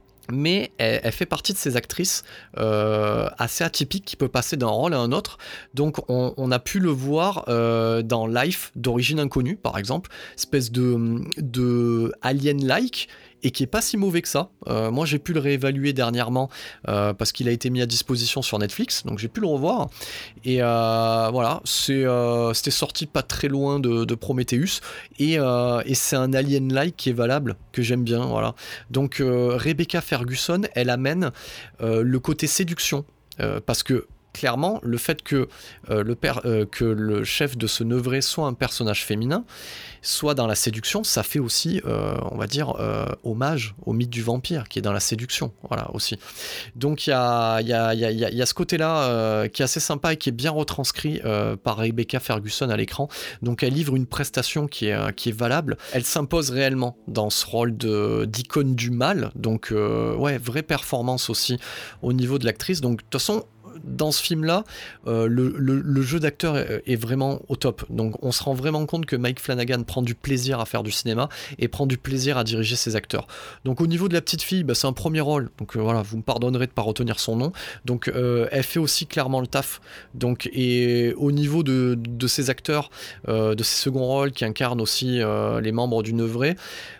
Speaker 3: mais elle, elle fait partie de ces actrices euh, assez atypiques qui peuvent passer d'un rôle à un autre. Donc on, on a pu le voir euh, dans Life d'origine inconnue, par exemple, espèce de, de alien-like, et qui est pas si mauvais que ça. Euh, moi j'ai pu le réévaluer dernièrement euh, parce qu'il a été mis à disposition sur Netflix, donc j'ai pu le revoir. Et euh, voilà, c'est, euh, c'était sorti pas très loin de, de Prometheus, et, euh, et c'est un alien-like qui est valable, que j'aime bien. Voilà. Donc euh, Rebecca Ferguson, elle amène euh, le côté séduction, euh, parce que clairement, le fait que, euh, le, père, euh, que le chef de ce Neuvray soit un personnage féminin, soit dans la séduction, ça fait aussi, euh, on va dire, euh, hommage au mythe du vampire qui est dans la séduction, voilà, aussi. Donc il y a, y, a, y, a, y a ce côté-là euh, qui est assez sympa et qui est bien retranscrit euh, par Rebecca Ferguson à l'écran. Donc elle livre une prestation qui est, qui est valable. Elle s'impose réellement dans ce rôle de, d'icône du mal. Donc euh, ouais, vraie performance aussi au niveau de l'actrice. Donc de toute façon, dans ce film-là, euh, le, le, le jeu d'acteur est, est vraiment au top. Donc on se rend vraiment compte que Mike Flanagan prend du plaisir à faire du cinéma et prend du plaisir à diriger ses acteurs. Donc au niveau de la petite fille, bah, c'est un premier rôle. Donc euh, voilà, vous me pardonnerez de ne pas retenir son nom. Donc euh, elle fait aussi clairement le taf. Donc, et au niveau de, de ses acteurs, euh, de ses seconds rôles qui incarnent aussi euh, les membres du Neuvray,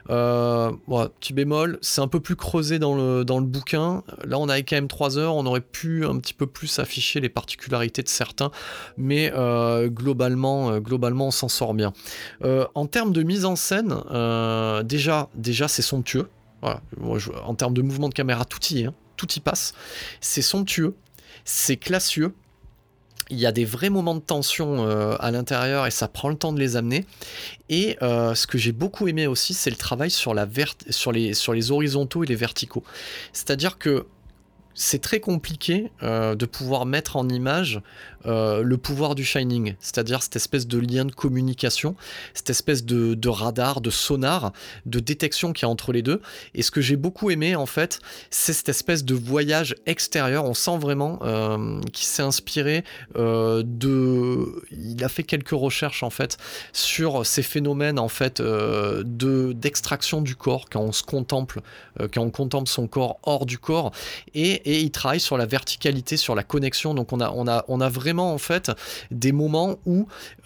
Speaker 3: euh, voilà, petit bémol, c'est un peu plus creusé dans le, dans le bouquin. Là on avait quand même trois heures, on aurait pu un petit peu plus afficher les particularités de certains, mais euh, globalement, euh, globalement on s'en sort bien. Euh, en termes de mise en scène, euh, déjà, déjà c'est somptueux. Voilà. Moi, je, en termes de mouvement de caméra, tout y est, hein, tout y passe. C'est somptueux, c'est classieux. Il y a des vrais moments de tension euh, à l'intérieur et ça prend le temps de les amener. Et euh, ce que j'ai beaucoup aimé aussi, c'est le travail sur, la vert- sur, les, sur les horizontaux et les verticaux. C'est-à-dire que c'est très compliqué euh, de pouvoir mettre en image euh, le pouvoir du Shining, c'est-à-dire cette espèce de lien de communication, cette espèce de, de radar, de sonar, de détection qu'il y a entre les deux. Et ce que j'ai beaucoup aimé, en fait, c'est cette espèce de voyage extérieur. On sent vraiment euh, qu'il s'est inspiré euh, de... Il a fait quelques recherches, en fait, sur ces phénomènes, en fait, euh, de, d'extraction du corps, quand on se contemple, euh, quand on contemple son corps hors du corps, et, et il travaille sur la verticalité, sur la connexion. Donc on a, on a, on a vraiment en fait des moments où,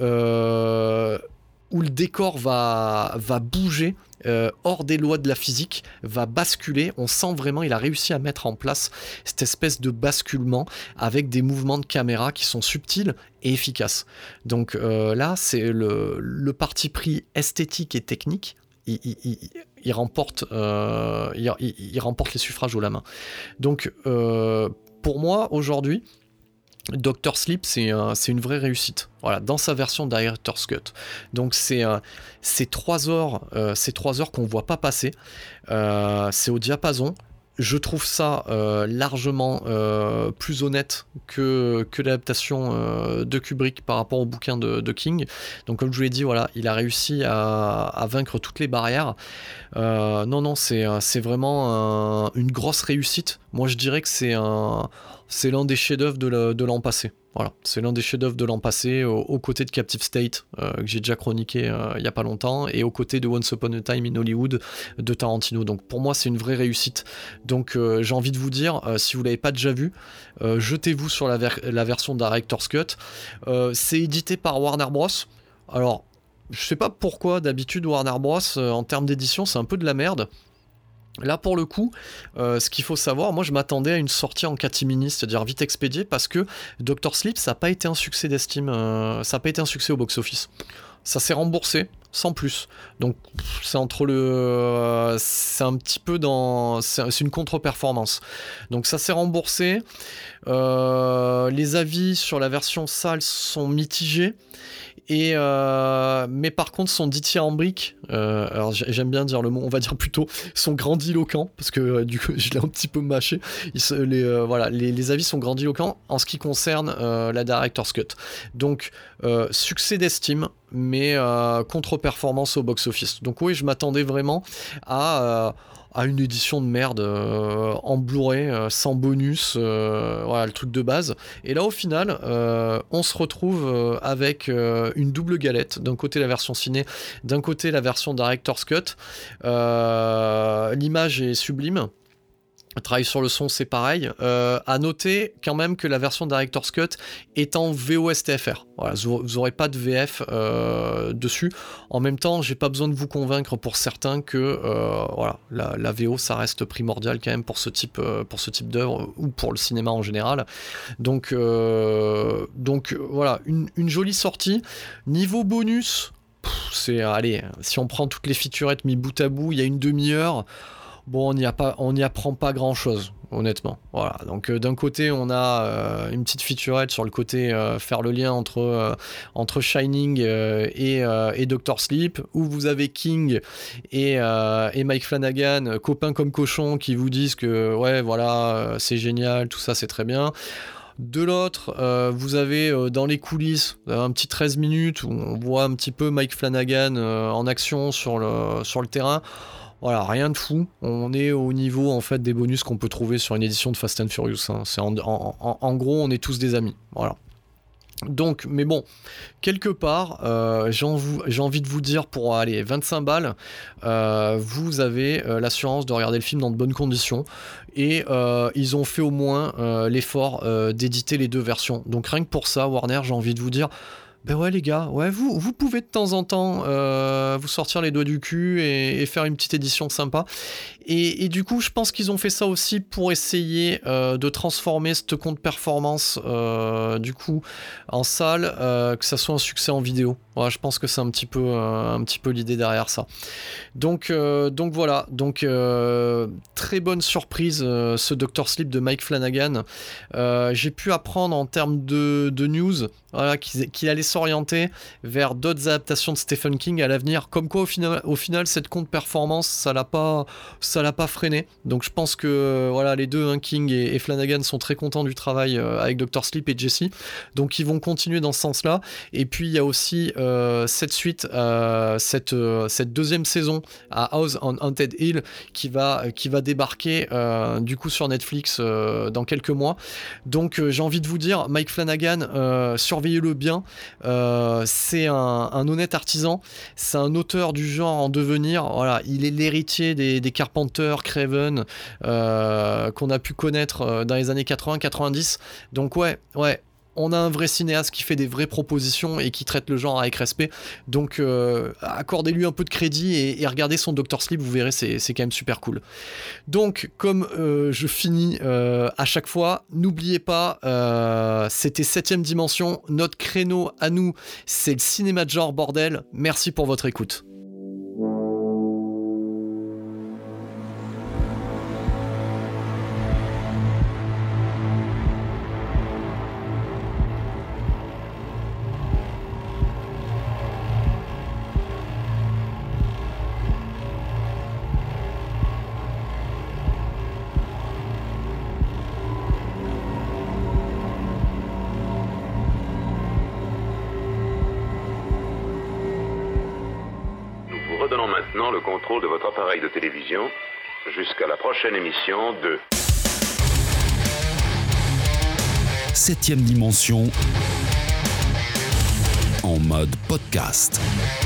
Speaker 3: euh, où le décor va, va bouger euh, hors des lois de la physique, va basculer. On sent vraiment, il a réussi à mettre en place cette espèce de basculement avec des mouvements de caméra qui sont subtils et efficaces. Donc euh, là, c'est le, le parti pris esthétique et technique. Il, il, il, il, remporte, euh, il, il, il remporte les suffrages haut la main. Donc, euh, pour moi, aujourd'hui, Doctor Sleep, c'est, un, c'est une vraie réussite. Voilà, dans sa version Director's Cut. Donc, c'est, euh, c'est trois heures, euh, c'est trois heures qu'on ne voit pas passer. Euh, c'est au diapason. Je trouve ça euh, largement euh, plus honnête que, que l'adaptation euh, de Kubrick par rapport au bouquin de, de King. Donc comme je vous l'ai dit, voilà, il a réussi à, à vaincre toutes les barrières. Euh, non, non, c'est, c'est vraiment un, une grosse réussite. Moi je dirais que c'est, un, c'est l'un des chefs-d'œuvre de, la, de l'an passé. Voilà, c'est l'un des chefs-d'œuvre de l'an passé, aux, aux côtés de Captive State, euh, que j'ai déjà chroniqué euh, il n'y a pas longtemps, et aux côtés de Once Upon a Time in Hollywood de Tarantino. Donc pour moi, c'est une vraie réussite. Donc euh, j'ai envie de vous dire, euh, si vous ne l'avez pas déjà vu, euh, jetez-vous sur la, ver- la version Director's Cut. Euh, c'est édité par Warner Bros. Alors, je sais pas pourquoi, d'habitude, Warner Bros, euh, en termes d'édition, c'est un peu de la merde. Là pour le coup, euh, ce qu'il faut savoir, moi je m'attendais à une sortie en catimini, c'est-à-dire vite expédiée, parce que Doctor Sleep, ça n'a pas été un succès d'estime, euh, ça n'a pas été un succès au box-office. Ça s'est remboursé, sans plus. Donc c'est entre le... Euh, c'est un petit peu dans... C'est, c'est une contre-performance. Donc ça s'est remboursé. Euh, les avis sur la version salle sont mitigés. Et euh, mais par contre son dithyrambique, euh, alors j'aime bien dire le mot, on va dire plutôt son grandiloquent, parce que euh, du coup je l'ai un petit peu mâché. Il se, les, euh, voilà, les, les avis sont grandiloquents en ce qui concerne euh, la Director's Cut. Donc euh, succès d'estime, mais euh, contre-performance au box-office. Donc oui, je m'attendais vraiment à... Euh, à une édition de merde euh, en Blu-ray, euh, sans bonus, euh, voilà, le truc de base. Et là, au final, euh, on se retrouve euh, avec euh, une double galette. D'un côté, la version ciné, d'un côté, la version Director's Cut. Euh, l'image est sublime. Travail sur le son, c'est pareil. Euh, à noter quand même que la version Director's Cut est en V O S T F R. Voilà, vous n'aurez pas de V F euh, dessus. En même temps, j'ai pas besoin de vous convaincre pour certains que euh, voilà, la, la V O, ça reste primordial quand même pour ce type, euh, pour ce type d'œuvre ou pour le cinéma en général. Donc, euh, donc voilà, une, une jolie sortie. Niveau bonus, pff, c'est allez, si on prend toutes les featurettes mis bout à bout, il y a une demi-heure. Bon, on n'y a pas, on n'y apprend pas grand-chose, honnêtement. Voilà. Donc euh, d'un côté, on a euh, une petite featurette sur le côté euh, faire le lien entre euh, entre Shining euh, et euh, et Doctor Sleep, où vous avez King et euh, et Mike Flanagan, copains comme cochons, qui vous disent que ouais, voilà, euh, c'est génial, tout ça, c'est très bien. De l'autre, euh, vous avez euh, dans les coulisses un petit treize minutes où on voit un petit peu Mike Flanagan euh, en action sur le sur le terrain. Voilà, rien de fou. On est au niveau en fait des bonus qu'on peut trouver sur une édition de Fast and Furious. Hein. C'est en, en, en, en gros, on est tous des amis. Voilà. Donc, mais bon, quelque part, euh, j'ai, envie, j'ai envie de vous dire, pour aller vingt-cinq balles, euh, vous avez euh, l'assurance de regarder le film dans de bonnes conditions. Et euh, ils ont fait au moins euh, l'effort euh, d'éditer les deux versions. Donc rien que pour ça, Warner, j'ai envie de vous dire... Ben ouais les gars, ouais, vous, vous pouvez de temps en temps euh, vous sortir les doigts du cul et, et faire une petite édition sympa. Et, et du coup, je pense qu'ils ont fait ça aussi pour essayer euh, de transformer cette contre-performance euh, du coup en salle, euh, que ça soit un succès en vidéo. Ouais, je pense que c'est un petit peu, euh, un petit peu l'idée derrière ça. Donc, euh, donc voilà, donc euh, très bonne surprise euh, ce Doctor Sleep de Mike Flanagan. Euh, j'ai pu apprendre en termes de, de news, voilà, qu'il, qu'il allait s'orienter vers d'autres adaptations de Stephen King à l'avenir. Comme quoi, au final, au final cette contre-performance, ça l'a pas, ça l'a pas freiné. Donc je pense que voilà, les deux, hein, King et, et Flanagan, sont très contents du travail euh, avec docteur Sleep et Jesse. Donc ils vont continuer dans ce sens-là. Et puis il y a aussi euh, cette suite, euh, cette, euh, cette deuxième saison à House on Haunted Hill qui va, qui va débarquer euh, du coup sur Netflix euh, dans quelques mois. Donc euh, j'ai envie de vous dire, Mike Flanagan, euh, surveillez-le bien. Euh, c'est un, un honnête artisan. C'est un auteur du genre en devenir. Voilà, il est l'héritier des, des Carpenter, Craven, euh, qu'on a pu connaître dans les années quatre-vingts quatre-vingt-dix. Donc ouais, ouais. On a un vrai cinéaste qui fait des vraies propositions et qui traite le genre avec respect. Donc, euh, accordez-lui un peu de crédit et, et regardez son docteur Sleep, vous verrez, c'est, c'est quand même super cool. Donc, comme euh, je finis euh, à chaque fois, n'oubliez pas, euh, c'était septième dimension. Notre créneau à nous, c'est le cinéma de genre, bordel. Merci pour votre écoute.
Speaker 4: Le contrôle de votre appareil de télévision jusqu'à la prochaine émission de
Speaker 2: Septième dimension en mode podcast.